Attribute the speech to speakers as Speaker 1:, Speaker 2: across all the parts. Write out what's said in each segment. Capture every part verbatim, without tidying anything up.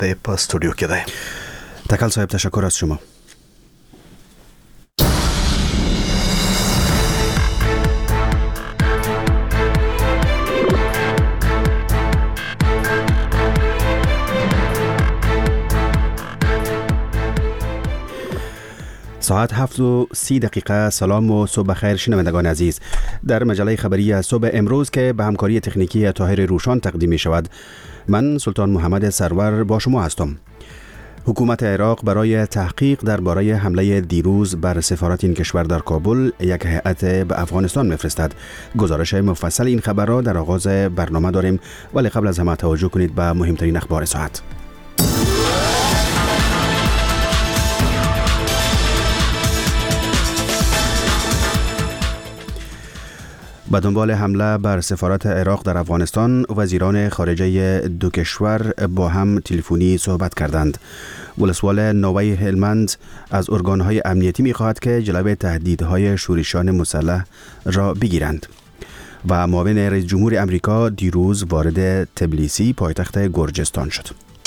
Speaker 1: دی په استودیو کې دی.
Speaker 2: تکل صاحب تشکر از شما. ساعت هفت و سی دقیقه. سلام و صبح خیر شنوندگان عزیز. در مجله خبری از صبح امروز که به همکاری تکنیکی طاهر روشان تقدیم می شود، من سلطان محمد سرور با شما هستم. حکومت عراق برای تحقیق درباره حمله دیروز بر سفارت این کشور در کابل یک هیئت به افغانستان میفرستد. گزارش مفصل این خبر را در آغاز برنامه داریم، ولی قبل از همه توجه کنید به مهمترین اخبار ساعت. به دنبال حمله بر سفارت عراق در افغانستان، وزیران خارجه دو کشور با هم تلفنی صحبت کردند. ولسوال نوای هلمند از ارگانهای امنیتی می‌خواهد که جلوی تهدیدهای شورشیان مسلح را بگیرند. و معاون رئیس جمهور امریکا دیروز وارد تبلیسی پایتخت گرجستان شد.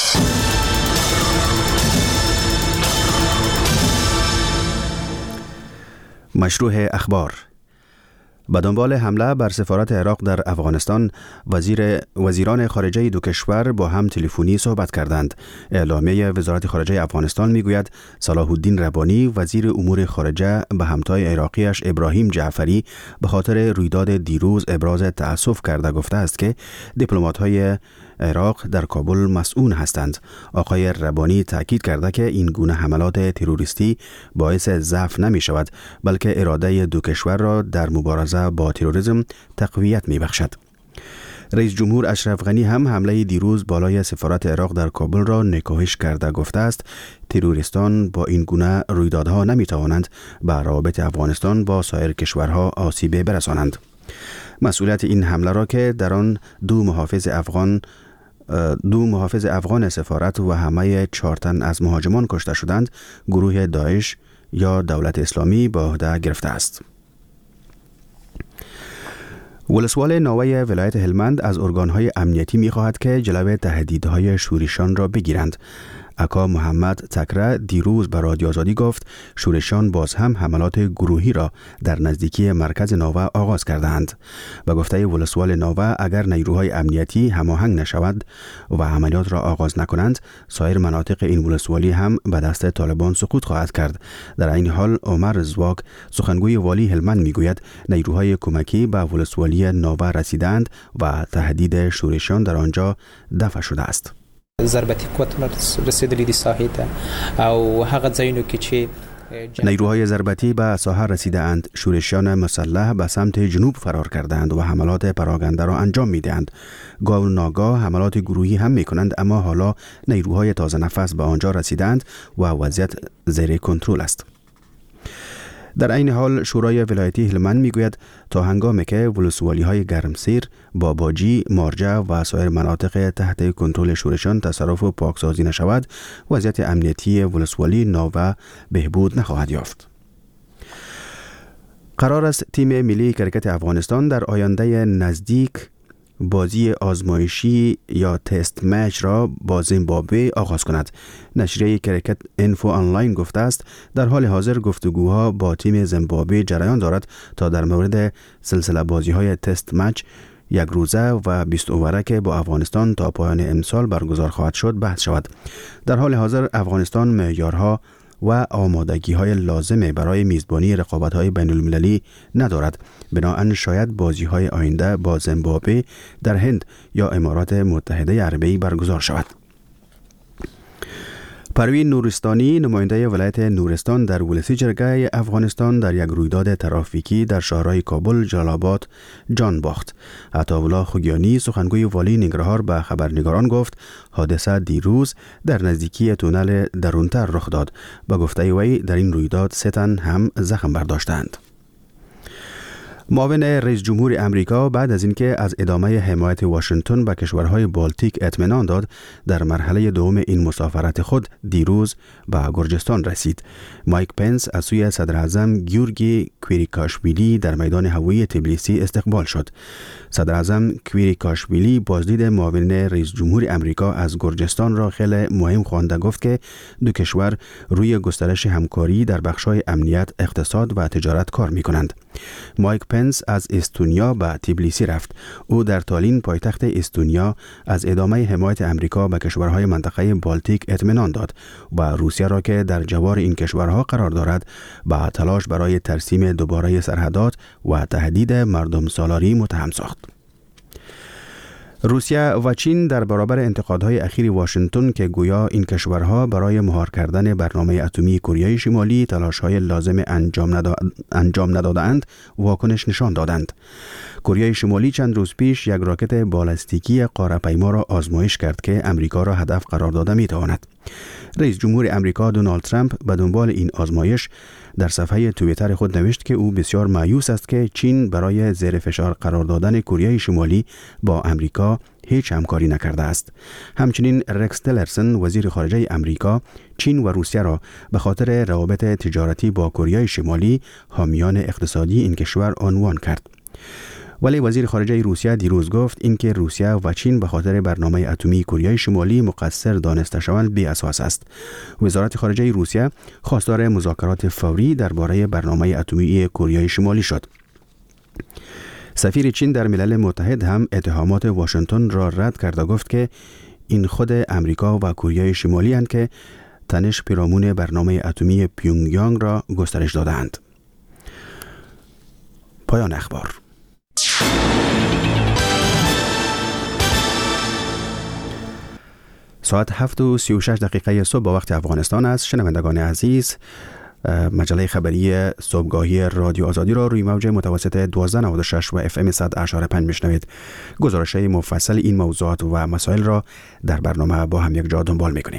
Speaker 2: مشروع اخبار. به دنبال حمله بر سفارت عراق در افغانستان، وزیر وزیران خارجه دو کشور با هم تلفنی صحبت کردند. اعلامیه وزارت خارجه افغانستان میگوید صلاح الدین ربانی وزیر امور خارجه به همتای عراقیش ابراهیم جعفری به خاطر رویداد دیروز ابراز تأسف کرده گفته است که دیپلمات‌های عراق در کابل مسئول هستند. آقای ربانی تاکید کرده که این گونه حملات تروریستی باعث ضعف نمی شود، بلکه اراده دو کشور را در مبارزه با تروریسم تقویت می بخشد. رئیس جمهور اشرف غنی هم حمله دیروز بالای سفارت عراق در کابل را نکوهش کرده گفته است تروریستان با این گونه رویدادها نمی توانند به روابط افغانستان با سایر کشورها آسیب برسانند. مسئولیت این حمله را که در آن دو محافظ افغان دو محافظ افغان سفارت و همه چهار تن از مهاجمان کشته شدند، گروه داعش یا دولت اسلامی به عهده گرفته است. ولسوال نوای ولایت هلمند از ارگانهای امنیتی می‌خواهد که جلوی تهدیدهای شورشیان را بگیرند. اکا محمد تکره دیروز به رادیو آزادی گفت شورشیان باز هم حملات گروهی را در نزدیکی مرکز ناوه آغاز کردند. به گفته ولسوال ناوه اگر نیروهای امنیتی هماهنگ نشود و عملیات را آغاز نکنند، سایر مناطق این ولسوالی هم به دست طالبان سقوط خواهد کرد. در این حال عمر زواک سخنگوی والی هلمند میگوید نیروهای کمکی به ولسوالی ناوه رسیدند و تهدید شورشیان در آنجا دفع شده است.
Speaker 3: ضربتی قوتونه رسیدلی دی ساحه ته او هغه ځایونو کې چې
Speaker 2: نیروهای ضربتی به ساحه رسیده اند. شورشیان مسلح به سمت جنوب فرار کردند و حملات پراگنده را انجام می دهند. گاه و ناگاه حملات گروهی هم می کنند، اما حالا نیروهای تازه نفس به آنجا رسیدند و وضعیت زیر کنترل است. در این حال شورای ولایتی هلمند میگوید تا هنگامی که ولسوالی های گرمسیر، باباجی، مارجه و سایر مناطق تحت کنترل شورشیان تصرف و پاکسازی نشود، وضعیت امنیتی ولسوالی ناوه بهبود نخواهد یافت. قرار است تیم ملی کرکت افغانستان در آینده نزدیک بازی آزمایشی یا تست مچ را با زیمبابوه آغاز کند. نشریه کرکت اینفو آنلاین گفته است در حال حاضر گفتگوها با تیم زیمبابوه جریان دارد تا در مورد سلسله بازی های تست مچ یک روزه و بیست اووره که با افغانستان تا پایان امسال برگزار خواهد شد بحث شود. در حال حاضر افغانستان معیارها و آمادگی های لازم برای میزبانی رقابت های بین المللی ندارد. بنابراین شاید بازی های آینده با زیمبابوه در هند یا امارات متحده عربی برگزار شود. پروین نورستانی نماینده ولایت نورستان در ولسی جرگه افغانستان در یک رویداد ترافیکی در شهرهای کابل، جلال آباد جان باخت. عطاالله خوگیانی سخنگوی والی ننگرهار به خبرنگاران گفت حادثه دیروز در نزدیکی تونل درونتر رخ داد. با گفته وی در این رویداد سه تن هم زخم برداشتند. معاون رئیس جمهور امریکا بعد از اینکه از ادامه حمایت واشنگتن به کشورهای بالتیک اطمینان داد، در مرحله دوم این مسافرت خود دیروز به گرجستان رسید. مایک پنس از سوی صدر اعظم گیورگی کویریکاشویلی در میدان هوایی تبلیسی استقبال شد. صدر اعظم کویریکاشویلی بازدید معاون رئیس جمهور امریکا از گرجستان را خیلی مهم خوانده، گفت که دو کشور روی گسترش همکاری در بخش‌های امنیت، اقتصاد و تجارت کار می‌کنند. مایک پنس از استونیا به تبلیسی رفت. او در تالین پایتخت استونیا از ادامه حمایت امریکا به کشورهای منطقه بالتیک اطمینان داد و روسیه را که در جوار این کشورها قرار دارد به تلاش برای ترسیم دوباره سرحدات و تهدید مردم سالاری متهم ساخت. روسیه و چین در برابر انتقادهای اخیر واشنگتن که گویا این کشورها برای مهار کردن برنامه اتمی کره شمالی تلاش‌های لازم انجام ندا... انجام ندادند، واکنش نشان دادند. کره شمالی چند روز پیش یک راکت بالستیکی قاره‌پیما را آزمایش کرد که امریکا را هدف قرار داده می‌تواند. رئیس جمهور امریکا دونالد ترامپ به دنبال این آزمایش در صفحه توییتر خود نوشت که او بسیار مایوس است که چین برای زیر فشار قرار دادن کره شمالی با امریکا هیچ همکاری نکرده است. همچنین رکس تلرسن وزیر خارجه امریکا چین و روسیه را به خاطر روابط تجارتی با کره شمالی حامیان اقتصادی این کشور عنوان کرد. ولی وزیر خارجه روسیه دیروز گفت اینکه روسیه و چین به خاطر برنامه اتمی کره شمالی مقصر دانسته شوند بی اساس است. وزارت خارجه روسیه خواستار مذاکرات فوری درباره برنامه اتمی کره شمالی شد. سفیر چین در ملل متحد هم اتهامات واشنگتن را رد کرد و گفت که این خود امریکا و کره شمالی اند که تنش پیرامون برنامه اتمی پیونگیانگ را گسترش دادند. پایان اخبار. ساعت هفت و سی و شش دقیقه صبح با وقت افغانستان است. شنوندگان عزیز، مجله خبری صبحگاهی رادیو آزادی را روی موج متوسط دوازده نود و شش و اف ام صد و پنج میشنوید. گزارش‌های مفصل این موضوعات و مسائل را در برنامه با هم یک جا دنبال می‌کنیم.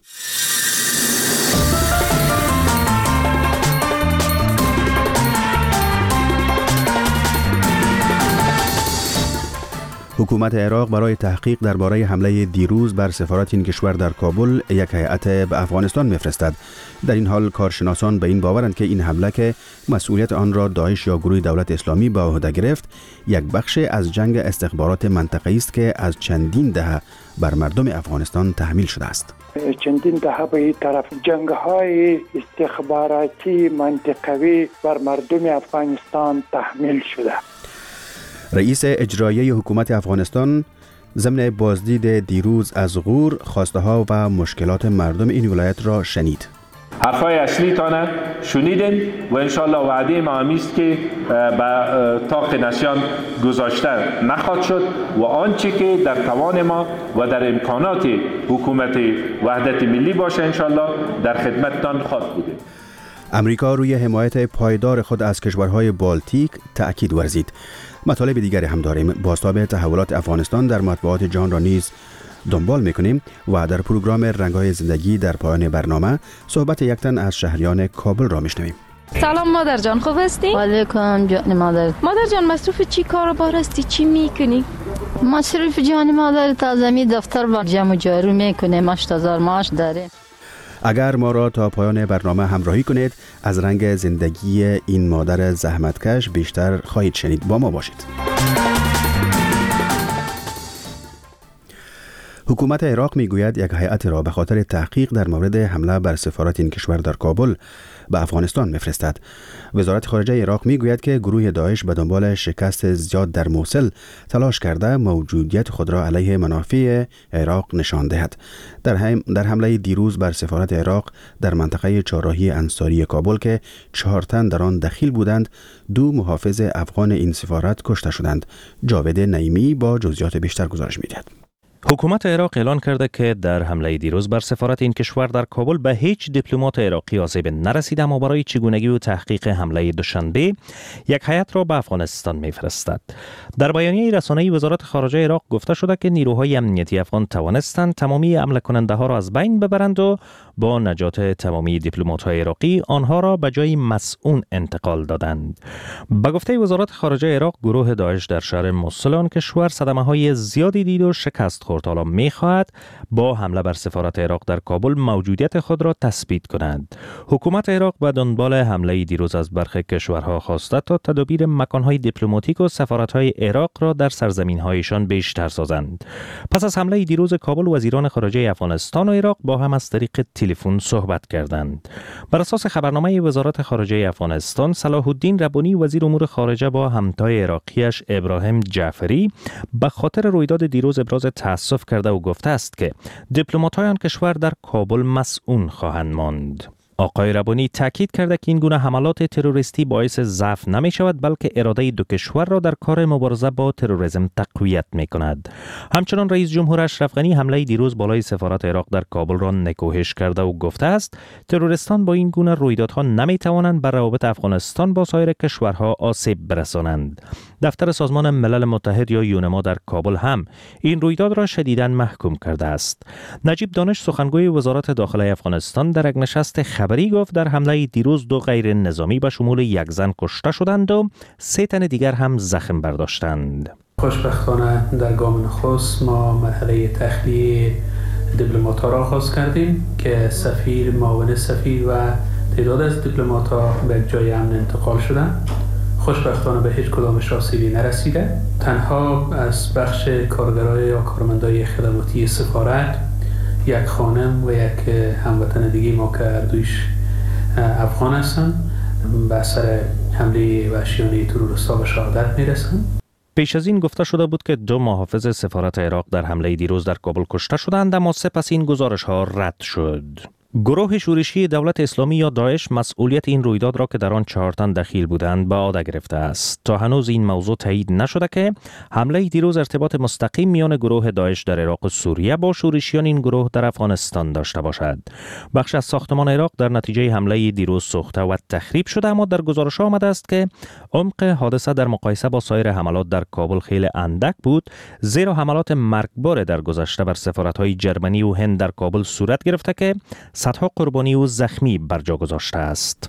Speaker 2: حکومت عراق برای تحقیق درباره حمله دیروز بر سفارت این کشور در کابل یک هیئت به افغانستان می‌فرستد. در این حال کارشناسان به این باورند که این حمله که مسئولیت آن را داعش یا گروه دولت اسلامی به عهده گرفت، یک بخش از جنگ استخبارات منطقه‌ای است که از چندین دهه بر مردم افغانستان تحمیل شده است.
Speaker 1: چندین دهه به این طرف جنگ‌های استخباراتی منطقوی بر مردم افغانستان تحمیل شده.
Speaker 2: رئیس اجرایی حکومت افغانستان ضمن بازدید دیروز از غور خواسته ها و مشکلات مردم این ولایت را شنید.
Speaker 4: حرفای اصلی تانه شنیدین و انشالله وعده ما همیست که به طاق نسیان گذاشته نخواهد شد و آنچه که در توان ما و در امکانات حکومت وحدت ملی باشه انشالله در خدمتتان خواهد بودیم.
Speaker 2: امریکا روی حمایت پایدار خود از کشورهای بالتیک تأکید ورزید. مطالب دیگری هم داریم. بازتاب تحولات افغانستان در مطبوعات جهان را نیز دنبال میکنیم و در پروگرام رنگ‌های زندگی در پایان برنامه صحبت یک تن از شهریان کابل را میشنویم.
Speaker 5: سلام مادر جان، خوب هستی؟
Speaker 6: و علیکم جان مادر.
Speaker 5: مادر جان مصروف چی کاربار هستی؟ چی میکنی؟
Speaker 6: مصروف جان مادر تازمی دفتر و جمع جارو میکنیم، هشت هزار معاش داره.
Speaker 2: اگر ما را تا پایان برنامه همراهی کنید از رنگ زندگی این مادر زحمتکش بیشتر خواهید شنید. با ما باشید. حکومت عراق میگوید یک هیئت را به خاطر تحقیق در مورد حمله بر سفارت این کشور در کابل به افغانستان میفرستد. وزارت خارجه عراق میگوید که گروه داعش به دنبال شکست زیاد در موصل تلاش کرده موجودیت خود را علیه منافع عراق نشان دهد. در هم در حمله دیروز بر سفارت عراق در منطقه چهارراهی انصاری کابل که چهار تن در آن دخیل بودند، دو محافظ افغان این سفارت کشته شدند. جاوید نعیمی با جزئیات بیشتر گزارش می‌دهد.
Speaker 7: حکومت عراق اعلان کرده که در حمله دیروز بر سفارت این کشور در کابل به هیچ دیپلمات عراقی آسیب نرسیده، اما برای چگونگی و تحقیق حمله دوشنبه یک هیئت را به افغانستان می‌فرستد. در بیانیه رسانه‌ای وزارت خارجه عراق گفته شده که نیروهای امنیتی افغان توانستند تمامی حمله کننده‌ها را از بین ببرند و با نجات تمامی دیپلمات‌های عراقی آنها را به جای مسئول انتقال دادند. به گفته وزارت خارجه عراق، گروه داعش در شهر موصل آن کشور صدمه‌های زیادی دید و شکست خورد. حالا می‌خواهد با حمله بر سفارت عراق در کابل موجودیت خود را تثبیت کنند. حکومت عراق به دنبال حمله دیروز از برخی کشورها خواسته تا تدابیر مکان‌های دیپلماتیک و سفارت‌های عراق را در سرزمین‌هایشان بیشتر سازند. پس از حمله دیروز کابل، وزیران خارجه افغانستان و عراق با هم از طریق تلفن صحبت کردند. بر اساس خبرنامه وزارت خارجه افغانستان، صلاح الدین ربانی وزیر امور خارجه با همتای عراقیش ابراهیم جعفری به خاطر رویداد دیروز ابراز تأسف کرده و گفته است که دیپلمات‌های آن کشور در کابل مسئول خواهند ماند. آقای ربانی تاکید کرده که این گونه حملات تروریستی باعث ضعف نمی شود، بلکه اراده دو کشور را در کار مبارزه با تروریسم تقویت می کند. همچنان رئیس جمهور اشرف غنی حمله دیروز بالای سفارت عراق در کابل را نکوهش کرده و گفته است تروریستان با این گونه رویدادها نمی توانند بر روابط افغانستان با سایر کشورها آسیب برسانند. دفتر سازمان ملل متحد یا یونما در کابل هم این رویداد را شدیداً محکوم کرده است. نجیب دانش سخنگوی وزارت داخله افغانستان در یک نشست خبری گفت در حمله دیروز دو غیر نظامی به شمول یک زن کشته شدند و سه تن دیگر هم زخم برداشتند.
Speaker 8: خوشبختانه در گام نخست ما مرحله تخلیه دیپلمات‌ها را آغاز کردیم که سفیر، معاون سفیر و تعداد از دیپلمات‌ها به جای امن انتقال شدند. خوشبختانه به هیچ کدامش آسیبی نرسیده. تنها از بخش کارگرای یا کارمندای خدماتی سفارت یک خانم و یک هموطن دیگه ما که اردویش افغان هستن به اثر حمله وحشیانه تروریست‌ها به شهادت میرسند.
Speaker 7: پیش از این گفته شده بود که دو محافظ سفارت عراق در حمله دیروز در کابل کشته شدند، اما سپس این گزارش ها رد شد. گروه شورشی دولت اسلامی یا داعش مسئولیت این رویداد را که در آن چهار تن دخیل بودند به عهده گرفته است. تا هنوز این موضوع تایید نشده که حمله دیروز ارتباط مستقیم میان گروه داعش در عراق و سوریه با شورشیان این گروه در افغانستان داشته باشد. بخش از ساختمان عراق در نتیجه حمله دیروز سوخته و تخریب شده، اما در گزارش آمده است که عمق حادثه در مقایسه با سایر حملات در کابل خیلی اندک بود، زیرا حملات مرگبار در گذشته بر سفارت‌های جرمنی و هند در کابل صورت گرفته که صدها قربانی و زخمی بر جا گذاشته است.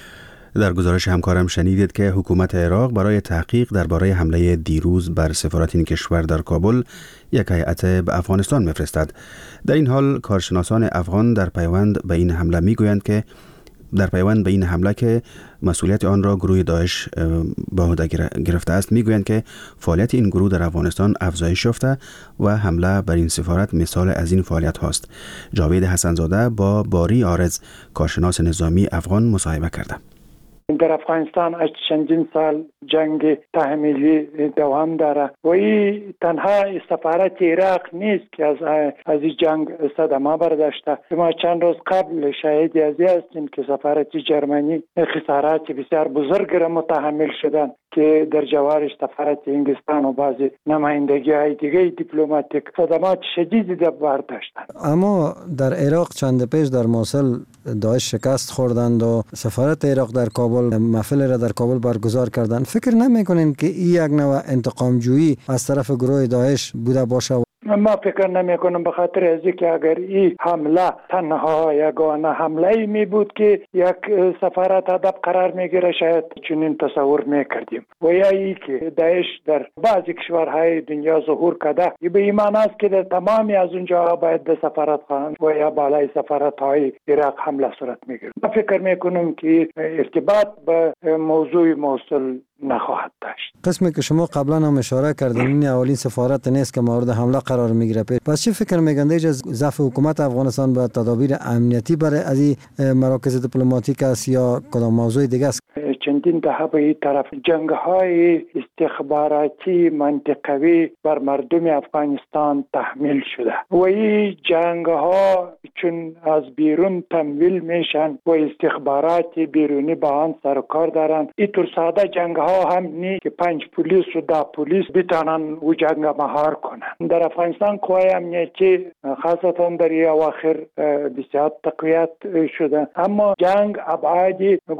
Speaker 2: در گزارش همکارم شنیدید که حکومت عراق برای تحقیق درباره حمله دیروز بر سفارت این کشور در کابل یک هیئت به افغانستان می‌فرستد. در این حال کارشناسان افغان در پیوند به این حمله می‌گویند که در پیوند به این حمله که مسئولیت آن را گروه داعش به عهده گرفته است میگویند که فعالیت این گروه در افغانستان افزایش یافته و حمله بر این سفارت مثال از این فعالیت هاست. جاوید حسن‌زاده با باری آرز کارشناس نظامی افغان مصاحبه کرده.
Speaker 1: در افغانستان از چندین سال جنگ تحمیلی دوام داره و این تنها سفارت عراق نیست که از از این جنگ صدمه برداشته. ما چند روز قبل شاهد از هستیم که سفارت جرمنی خسارات بسیار بزرگ را متحمل شدن که در جوارش سفارت انگلستان و بعضی نمایندگی های دیگه دیپلماتیک صدمات شدیدی در برداشتن.
Speaker 9: اما در عراق چند پیش در موصل داعش شکست خوردند و سفارت عراق در کابل محفل را در کابل برگزار کردند. فکر نمی‌کنین که این یک نوع انتقام جویی از طرف گروه داعش بوده باشه؟
Speaker 1: ما فکر نمی کنم، به خاطر از اینکه اگر این حمله تنها یگانه حمله می بود که یک سفارت هدف قرار می گیره شاید چنین تصور می کردیم. و یا ای که داعش در بعضی کشورهای دنیا ظهور کرده، این به ایمان است که در تمامی از اونجا باید به سفارت خواهند و یا بالای سفارت های عراق حمله صورت می گیره. ما فکر می کنم که ارتباط به موضوع موصل نخواهد داشت.
Speaker 9: قسمی که شما قبلا هم اشاره کردین این اولین سفارت نیست که مورد حمله قرار میگیره. پس چه فکر میگنده از ضعف حکومت افغانستان به تدابیر امنیتی برای از این مراکز دیپلماتیک است یا کدام موضوع دیگه است؟
Speaker 1: چندین دهه به این طرف جنگ‌های استخباراتی منطقوی بر مردم افغانستان تحمیل شده و این جنگ‌ها چون از بیرون تمویل میشن و استخبارات بیرونی با آن سر و کار دارن، اینطور ساده جنگ‌ها هم نی که پنج پلیس و ده پلیس بتانن و جنگ مهار کنن. در افغانستان قوای امنیتی خاصتا در این اواخر بسیار تقویت شده، اما جنگ ابعاد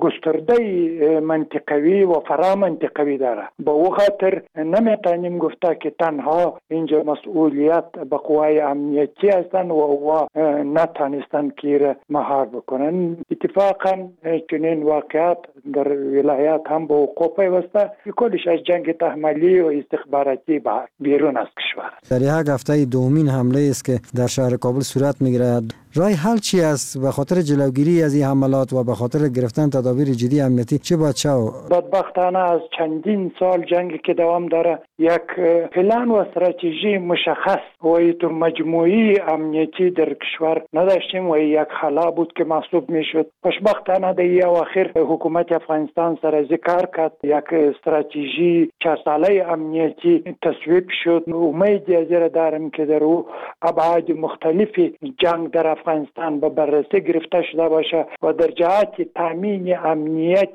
Speaker 1: گسترده منطقوی و فرا منطقوی داره. با او خاطر نمیتونیم گفته که تنها اینجا مسئولیت به قوای امنیتی هستند و او نتانستن که مهار بکنن. اتفاقا چنین واقعات در ولایات هم به وقوع پیوسته، کلش از جنگ تحمیلی و استخباراتی با بیرون از کشور.
Speaker 9: در یک هفته دومین حمله است که در شهر کابل صورت میگیرد. رای حل چی است به خاطر جلوگیری از این حملات و به خاطر گرفتن تدابیر جدی امنیتی؟ چه باید شود؟
Speaker 1: بدبختانه از چندین سال جنگی که دوام داره یک پلان و استراتژی مشخص و اینطور مجموعی امنیتی در کشور نداشتیم و یک خلا بود که محسوب میشد. خوشبختانه در این اواخر حکومت افغانستان سر از کار کرد، یک استراتژی چند ساله امنیتی تصویب شد. امید از این دارم که در او ابعاد مختلفی جنگ در افغانستان به بررسی گرفته شده باشه و در جهت تامین امنیت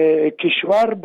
Speaker 1: کشور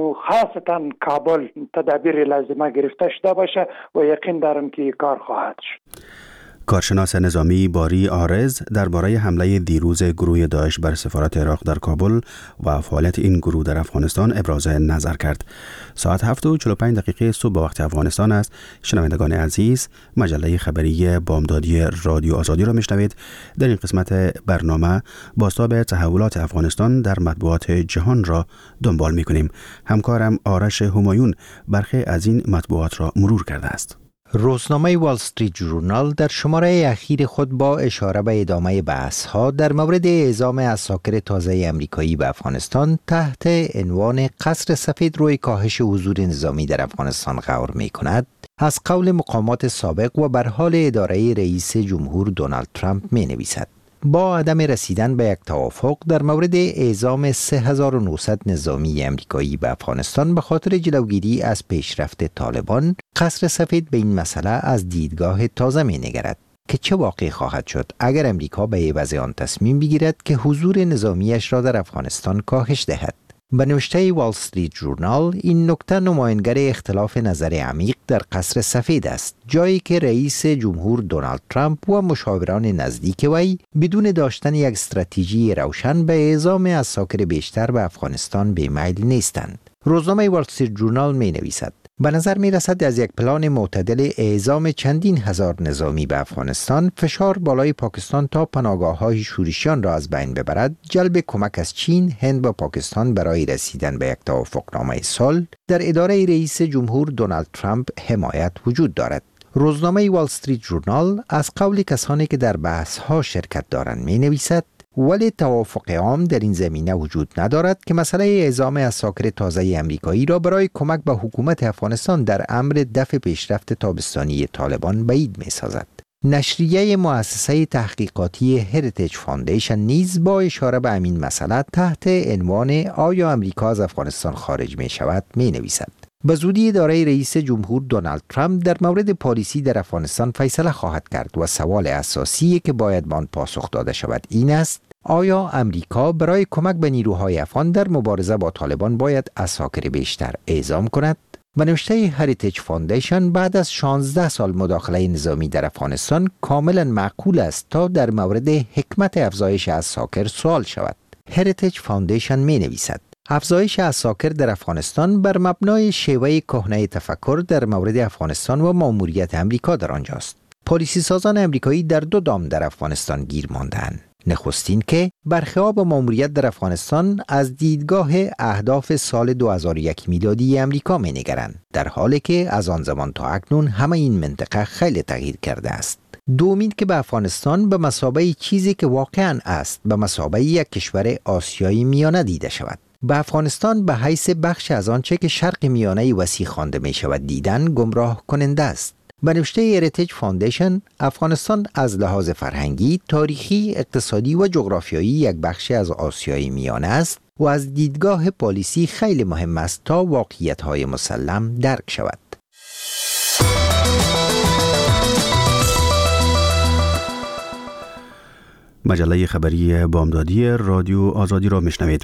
Speaker 1: خاصتا کابل تدابیر لازمه گرفته شده باشه و یقین دارم که کار خواهد شد.
Speaker 2: کارشناس نظامی باری آرز درباره حمله دیروز گروه داعش بر سفارت عراق در کابل و فعالیت این گروه در افغانستان ابراز نظر کرد. ساعت هفت و چهل و پنج دقیقه صبح به وقت افغانستان است. شنوندگان عزیز، مجله خبری بامدادی رادیو آزادی را میشنوید. در این قسمت برنامه بازتاب تحولات افغانستان در مطبوعات جهان را دنبال میکنیم. همکارم آرش همایون برخی از این مطبوعات را مرور کرده است.
Speaker 10: روزنامه وال استریت ژورنال در شماره اخیر خود با اشاره به ادامه بحث‌ها در مورد اعزام عساکر تازه امریکایی به افغانستان تحت عنوان قصر سفید روی کاهش حضور نظامی در افغانستان غور می‌کند، از قول مقامات سابق و بر حال اداره رئیس جمهور دونالد ترامپ می‌نویسد. با عدم رسیدن به یک توافق در مورد اعزام سه هزار و نهصد نظامی امریکایی به افغانستان به خاطر جلوگیری از پیشرفت طالبان، قصر سفید به این مسئله از دیدگاه تازه می نگرد که چه واقع خواهد شد اگر امریکا به عوض آن تصمیم بگیرد که حضور نظامیش را در افغانستان کاهش دهد. به نوشته وال استریت ژورنال، این نکته نماینگر اختلاف نظر عمیق در قصر سفید است، جایی که رئیس جمهور دونالد ترامپ و مشاوران نزدیک وی بدون داشتن یک استراتژی روشن به اعزام عساکر بیشتر به افغانستان به میل نیستند. روزنامه وال استریت ژورنال می نویسد به نظر می رسد از یک پلان معتدل اعزام چندین هزار نظامی به افغانستان، فشار بالای پاکستان تا پناهگاه‌های شورشیان را از بین ببرد، جلب کمک از چین، هند و پاکستان برای رسیدن به یک توافقنامه صلح در اداره رئیس جمهور دونالد ترامپ حمایت وجود دارد. روزنامه وال استریت ژورنال از قول کسانی که در بحث‌ها شرکت دارند می نویسد ولی توافق عام در این زمینه وجود ندارد که مسئله اعزام عساکر تازه امریکایی را برای کمک به حکومت افغانستان در امر دفع پیشرفت تابستانی طالبان بعید می سازد. نشریه مؤسسه تحقیقاتی هریتیج فاندیشن نیز با اشاره به همین مسئله تحت عنوان آیا امریکا از افغانستان خارج می شود می نویسد. به زودی اداره رئیس جمهور دونالد ترامپ در مورد پالیسی در افغانستان فیصله خواهد کرد و سوال اساسی که باید به آن پاسخ داده شود این است: آیا امریکا برای کمک به نیروهای افغان در مبارزه با طالبان باید عساکر بیشتر اعزام کند؟ و نوشته هریتیج فاندیشن بعد از شانزده سال مداخله نظامی در افغانستان کاملا معقول است تا در مورد حکمت افزایش عساکر سوال شود. هریتیج فاندیشن می نویسد افزایش عساکر در افغانستان بر مبنای شیوه کهنه تفکر در مورد افغانستان و مأموریت امریکا در آنجاست. پالیسی سازان امریکایی در دو دام در افغانستان گیر ماندند. نخستین که برخواب مأموریت در افغانستان از دیدگاه اهداف سال دو هزار و یک میلادی امریکا می‌نگرند، در حالی که از آن زمان تا اکنون همه این منطقه خیلی تغییر کرده است. دومین که به افغانستان به مثابه چیزی که واقعاً است، به مثابه یک کشور آسیایی میانه دیده شود. به افغانستان به حیث بخش از آنچه که شرق میانه وسیع خوانده می شود دیدن گمراه کننده است. به نوشته هریتیج فاندیشن، افغانستان از لحاظ فرهنگی، تاریخی، اقتصادی و جغرافیایی یک بخشی از آسیای میانه است و از دیدگاه پالیسی خیلی مهم است تا واقعیت‌های مسلم درک شود.
Speaker 2: مجله خبری بامدادی رادیو آزادی را میشنوید.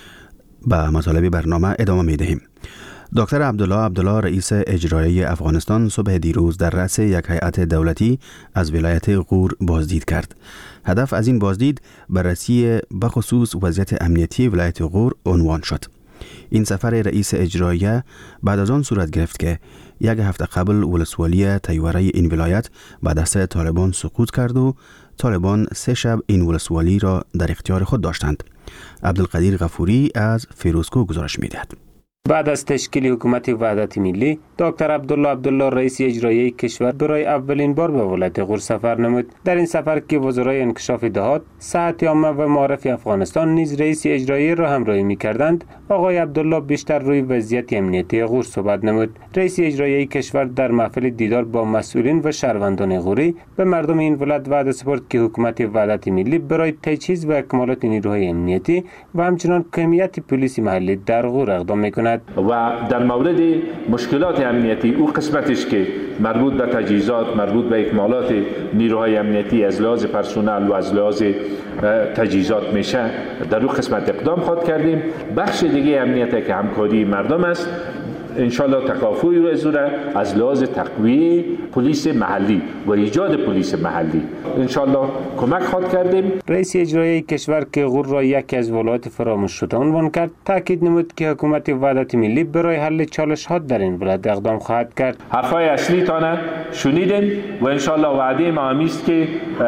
Speaker 2: به مطالب برنامه ادامه میدهیم. دکتر عبدالله عبدالله رئیس اجرایی افغانستان صبح دیروز در رأس یک هیئت دولتی از ولایت غور بازدید کرد. هدف از این بازدید بررسی بخصوص وضعیت امنیتی ولایت غور عنوان شد. این سفر رئیس اجرایی بعد از آن صورت گرفت که یک هفته قبل ولسوالی تیوره این ولایت به دست طالبان سقوط کرد و طالبان سه شب این ولسوالی را در اختیار خود داشتند. عبدالقدیر غفوری از فیروزکو گزارش می‌دهد.
Speaker 11: بعد از تشکیل حکومت وحدت ملی، دکتر عبدالله عبدالله رئیس اجرایی کشور برای اولین بار به ولایت غور سفر نمود. در این سفر که وزرای انکشاف دهات، صحت عامه و معارف افغانستان نیز رئیس اجرایی را همراهی می‌کردند، آقای عبدالله بیشتر روی وضعیت امنیتی غور صحبت نمود. رئیس اجرایی کشور در محفل دیدار با مسئولین و شهروندان غوری به مردم این ولایت وعده سپرد که حکومت وحدت ملی برای تجهیز و اکمالات نیروهای امنیتی و همچنان کمیت پلیس محلی در غور اقدام می‌کند.
Speaker 4: و در مورد مشکلات امنیتی او قسمتش که مربوط به تجهیزات، مربوط به اکمالات نیروهای امنیتی از لحاظ پرسنل و از لحاظ تجهیزات میشه، در اون قسمت اقدام خواهد کردیم. بخش دیگه امنیت که همکاری مردم است، انشالله تکافوی رو ازوره از لحاظ تقویه پلیس محلی و ایجاد پلیس محلی انشالله کمک خواهد کردیم.
Speaker 11: رئیس اجرایی کشور که غور را یکی از ولایات فراموش شده عنوان کرد، تاکید نمود که حکومت وحدت ملی برای حل چالش ها در این ولایت اقدام خواهد کرد.
Speaker 4: حرفای اصلی تانه شنیدیم و انشالله وعده ما همیست که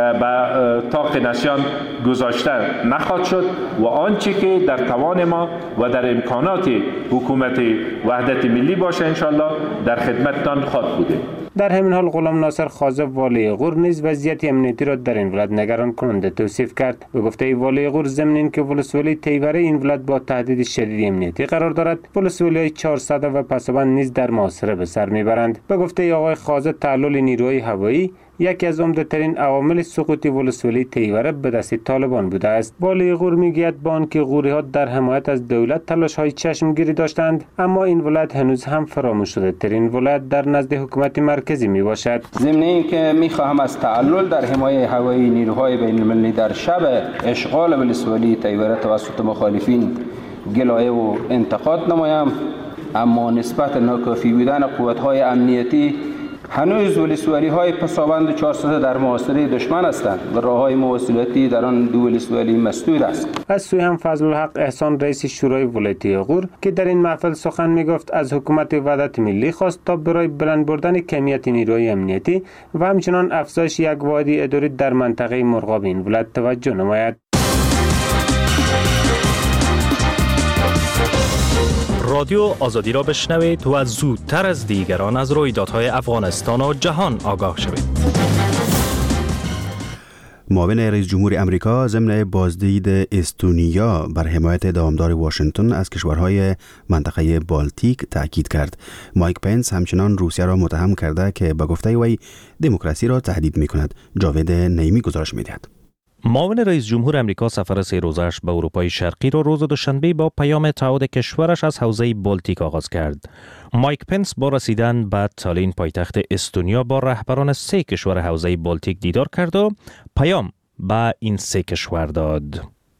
Speaker 4: به طاق نسیان گذاشته نخواهد شد و آنچه که در توان ما و در امکانات حکومت وحدت ملی باشه انشالله در خدمتتان خواهد بوده.
Speaker 11: در همین حال غلام ناصر خازق والی غور نیز وضعیت امنیتی را در این ولایت نگران کننده توصیف کرد. به گفته والی غور، ضمن اینکه ولسوالی تیوره این ولایت با تهدید شدید امنیتی قرار دارد، ولسوالی چهارصد و پسوند نیز در محاصره به سر میبرند. به گفته آقای خازق، تعلل نیروهای هوایی یکی از عمده‌ترین عوامل سقوط ولسوالی تیوره به دست طالبان بوده است. والی غور میگوید با آنکه غوری‌ها در حمایت از دولت تلاش‌های چشمگیری داشتند، اما این ولایت هنوز هم فراموش شده ترین ولایت در نزد حکومت مرکزی می باشد.
Speaker 12: ضمن اینکه می‌خواهم از تعلل در حمایت هوایی نیروهای بین‌المللی در شب اشغال ولسوالی تیوره توسط مخالفین گلایه و انتقاد نمایم، اما نسبت ناکافی بودن قوت‌های امنیتی هنوز ولسوالی های پسابند چهارصد در محاصره دشمن هستند و راه های مواصلاتی در آن دو ولسوالی مسدود است.
Speaker 11: از سوی هم فضل الحق احسان رئیس شورای ولایتی غور که در این محفل سخن می گفت، از حکومت وحدت ملی خواست تا برای بلند بردن کمیت نیروهای امنیتی و همچنان افزایش یک واحد اداری در منطقه مرغاب این ولایت توجه نماید.
Speaker 7: رادیو آزادی را بشنوید و زودتر از دیگران از رویدادهای افغانستان و جهان آگاه شوید.
Speaker 2: معاون رئیس جمهور امریکا ضمن بازدید استونیا بر حمایت دامدار واشنگتن از کشورهای منطقه بالتیک تاکید کرد. مایک پنس همچنان روسیه را متهم کرده که به گفته وی دموکراسی را تهدید می‌کند. جاوید نیمی گزارش می‌دهد.
Speaker 7: معاون رئیس جمهور امریکا سفر سه روزش به اروپای شرقی را روز دوشنبه با پیام تعهد کشورش از حوزه بالتیک آغاز کرد. مایک پنس با رسیدن به تالین پایتخت استونیا با رهبران سه کشور حوزه بالتیک دیدار کرد و پیام به این سه کشور داد.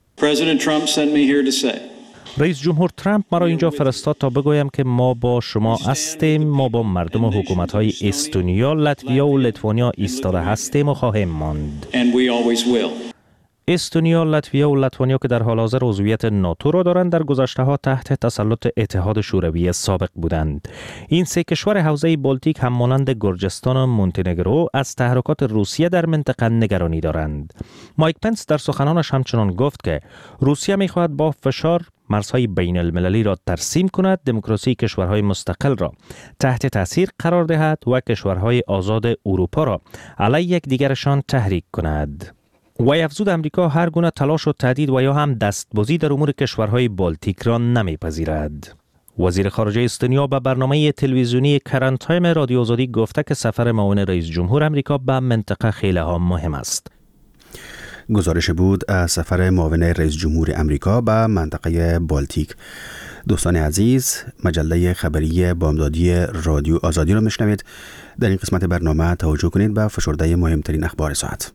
Speaker 7: رئیس جمهور ترامپ مرا اینجا فرستاد تا بگویم که ما با شما هستیم، ما با مردم و حکومت‌های استونیا، لتویا و لیتوانیا ایستاده هستیم و خواهیم ماند. استونیا، لتویا و لیتوانیا که در حال حاضر عضویت ناتو را دارند، در گذشته‌ها تحت تسلط اتحاد شوروی سابق بودند. این سه کشور حوزه بالتیک هم مانند گرجستان و مونتنگرو از تحرکات روسیه در منطقه نگرانی دارند. مایک پنس در سخنانش همچنان گفت که روسیه می‌خواهد با فشار مرزهای بین المللی را ترسیم کند، دموکراسی کشورهای مستقل را تحت تاثیر قرار دهد و کشورهای آزاد اروپا را علیه یکدیگرشان تحریک کند. وی افزود امریکا هر گونه تلاش و تهدید و یا هم دستبازی در امور کشورهای بالتیک را نمیپذیرد. وزیر خارجه استونیا به برنامه تلویزیونی کرنت تایم رادیو آزادی گفته که سفر معاون رئیس جمهور امریکا به منطقه خیلی ها مهم است.
Speaker 2: گزارش بود از سفر معاون رئیس جمهور امریکا به منطقه بالتیک. دوستان عزیز، مجله خبری بامدادی رادیو آزادی را میشنوید. در این قسمت برنامه توجه کنید به فشرده مهمترین اخبار ساعت.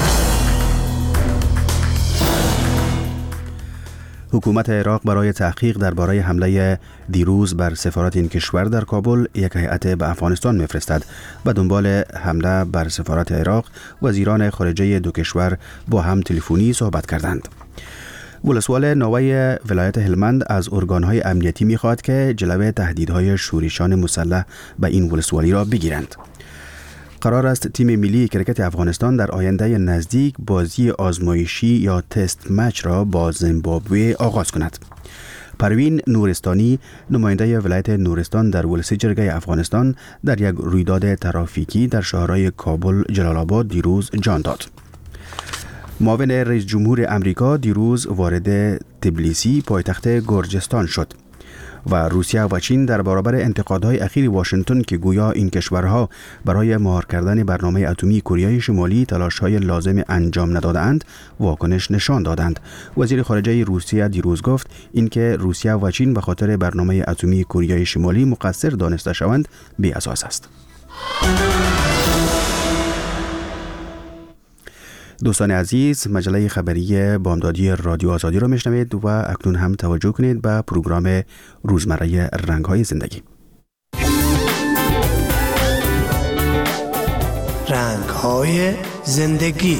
Speaker 2: حکومت عراق برای تحقیق درباره حمله دیروز بر سفارت این کشور در کابل یک هیئت به افغانستان میفرستد. به دنبال حمله بر سفارت عراق، وزیران خارجه دو کشور با هم تلفنی صحبت کردند. ولسوال نوای ولایت هلمند از ارگانهای امنیتی میخواد که جلوه تهدیدهای شورشیان مسلح به این ولسوالی را بگیرند. قرار است تیم ملی کرکت افغانستان در آینده نزدیک بازی آزمایشی یا تست مچ را با زیمبابوه آغاز کند. پروین نورستانی، نماینده ولایت نورستان در ولسی جرگه افغانستان، در یک رویداد ترافیکی در شهرهای کابل، جلال آباد دیروز جان داد. معاون رئیس جمهور امریکا دیروز وارد تبلیسی، پایتخت گرجستان شد و روسیه و چین در برابر انتقادهای اخیر واشنگتن که گویا این کشورها برای مهار کردن برنامه اتمی کره شمالی تلاش‌های لازم انجام ندادند، واکنش نشان دادند. وزیر خارجه روسیه دیروز گفت اینکه روسیه و چین به خاطر برنامه اتمی کره شمالی مقصر دانسته شوند بی اساس است. دوستان عزیز، مجله خبری بامدادی رادیو آزادی را میشنوید و اکنون هم توجه کنید به پروگرام روزمره رنگ‌های زندگی.
Speaker 13: رنگ‌های زندگی.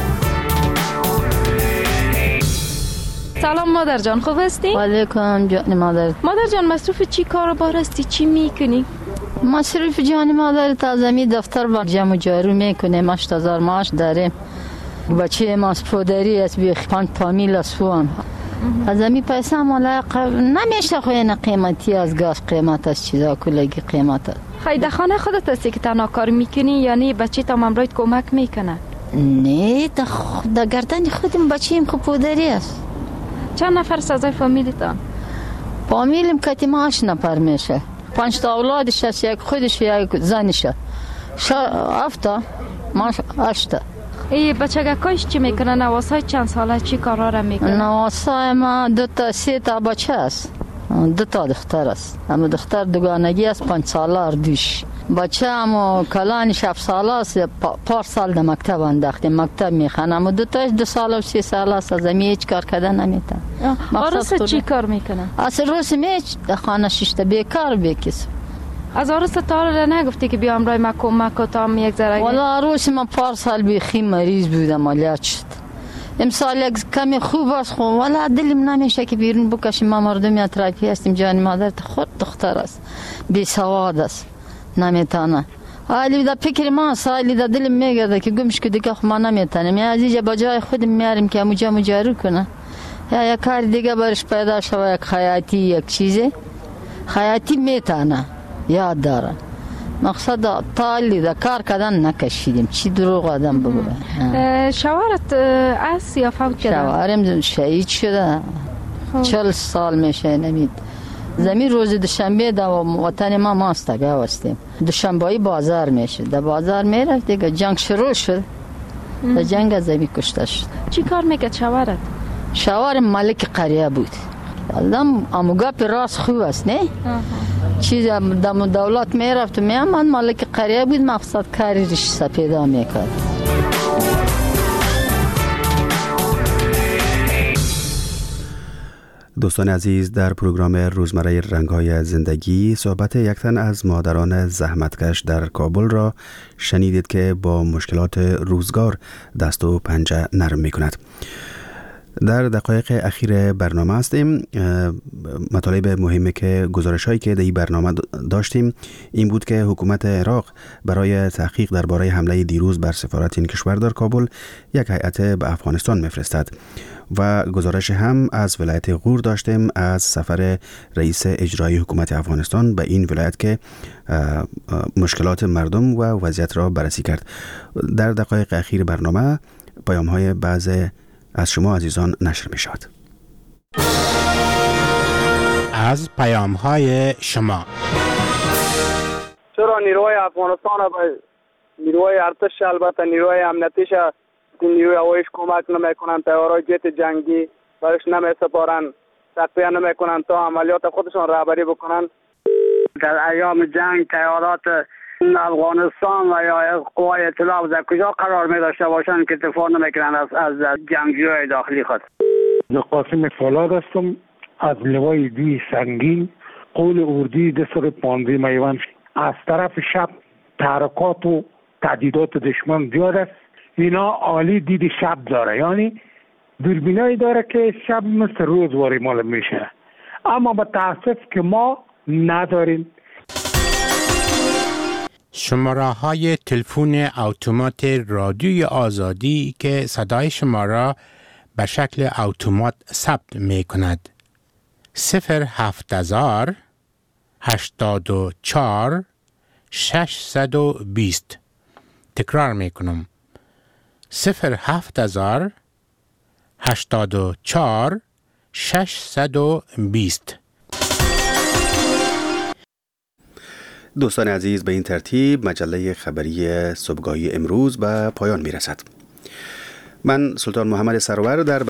Speaker 5: سلام مادر جان، خوب هستی؟
Speaker 6: علیکم جان مادر.
Speaker 5: مادر جان، مصروف چی کار بار هستی؟ چی میکنی؟
Speaker 6: مصروف جان مادر تازمی دفتر با جمع جارو میکنیم. هشت هزار معاش داریم. بچه ما پدری است بی پنج فامیل اسوام. از امی پیسه مال نمیشه خوی قیمتی از گاز، قیمت از چیزا کلگی قیمت است.
Speaker 5: خیلی خانه خودت هستی که تنها کار میکنی یا نه بچه تا ممرایت کمک میکنه؟
Speaker 6: نه در گردن خودم بچه‌ام خود پدری است.
Speaker 5: چند نفر سازای فامیلتان؟
Speaker 6: فامیلم کتی ما هشت نفر میشه. پنج تا اولادش هست، یک خودش یک زنشه. هفتا ما هشتا.
Speaker 5: ای بچگکاش چی میکنه؟ نواسای چند ساله چی کارا را میکنه؟
Speaker 6: نواسای ما دو تا سه تا بچه است، دو تا دختر است. اما دختر دوگانگی است، پنج ساله اردوش. بچه اما کلانش هفت ساله است، پار سال در مکتب انداخته، مکتب میخوانه. اما دو تاش دو ساله و سه ساله است، از امی هیچ کار کردن نمیتونه.
Speaker 5: آرس چی کار میکنه؟
Speaker 6: از روز میچ در خانه ششته بیکار بیکس.
Speaker 5: از آرس تا را نگفتی که بیام رای ما کمک و تام یک ذره؟
Speaker 6: والا آرس ما پار سال بیخی مریض بودم، عملیات شد. امسال یک کمی خوب است، خو والا دلم نمیشه که بیرون بکشیم. ما مردم اطرافی هستیم. جان مادر خود دختر است، بی سواد است، نمیتونه. حالی در فکر ما سالی در دلم میگرده که گمش که دیگه ما نمیتونیم. یا از اینجا با جای خودم میاریم که مجا مجارو کنه، یا یک کار دیگه برش پیدا شوه، یک خیاطی یک چیزه خیاطی میتونه. یاد دارم مقصد تالی دا کار کردن نکشیدیم. چی دروغ آدم بگو.
Speaker 5: شوهرت است یا فوت کرده؟
Speaker 6: شوهرم شهید شده، چل سال میشه. نمید زمین روز دوشنبه در وطن ما ماستگه هستیم. دوشنبه‌ای بازار میشه، در بازار میرفت دیگه جنگ شروع شد. در جنگ از زمین کشته شد.
Speaker 5: چی کار میکرد شوهرت؟
Speaker 6: شوهرم مالک قریه بود. آدم اموگا پی راست خوب است نه؟ چیز دم دولت میرفت و میامد، مالک قریه بود، مقصد کاری ریش سپیدا میکرد.
Speaker 2: دوستان عزیز، در پروگرام روزمره رنگ‌های زندگی صحبت یک تن از مادران زحمتکش در کابل را شنیدید که با مشکلات روزگار دست و پنجه نرم میکند. در دقایق اخیر برنامه هستیم. مطالب مهمی که گزارش هایی که در این برنامه داشتیم این بود که حکومت عراق برای تحقیق درباره حمله دیروز بر سفارت این کشور در کابل یک هیئت به افغانستان میفرستد و گزارش هم از ولایت غور داشتیم از سفر رئیس اجرایی حکومت افغانستان به این ولایت که مشکلات مردم و وضعیت را بررسی کرد. در دقایق اخیر برنامه پیام های بعض از شما عزیزان نشر می شود.
Speaker 14: از پیام های شما.
Speaker 15: چرا نیروهای افغانستان به نیروهای ارتش البته نیروهای امنیتیش نیروی هواییش کمک نمیکنن، طیارهای جت جنگی برش نمیسپارن، تقویه نمیکنن تا عملیات خودشون رهبری بکنن. در ایام جنگ طیارات افغانستان و یا قوای اطلاع در کجا قرار می داشته باشند که دفاع نمیکنن از از جنگجوی داخلی خود؟
Speaker 16: قاسم فولاد هستم از لوای دوی سنگین قول اردی دسر پانزده میوان. از طرف شب تحرکات و تهدیدات دشمن زیاد است. اینا عالی دید شب داره، یعنی دوربینایی داره که شب مثل روز واری معلوم میشه، اما با تاسف که ما نداریم.
Speaker 14: شماره های تلفن اتومات رادیوی آزادی که صدای شما را به شکل اتومات ثبت می کند: صفر هفت هزار هشتاد و چهار ششصد و بیست. تکرار می کنم: صفر هفت هزار هشتاد و چهار ششصد و بیست.
Speaker 2: دوستان عزیز، به این ترتیب مجله خبری صبحگاهی امروز به پایان می رسد. من سلطان محمد سرور در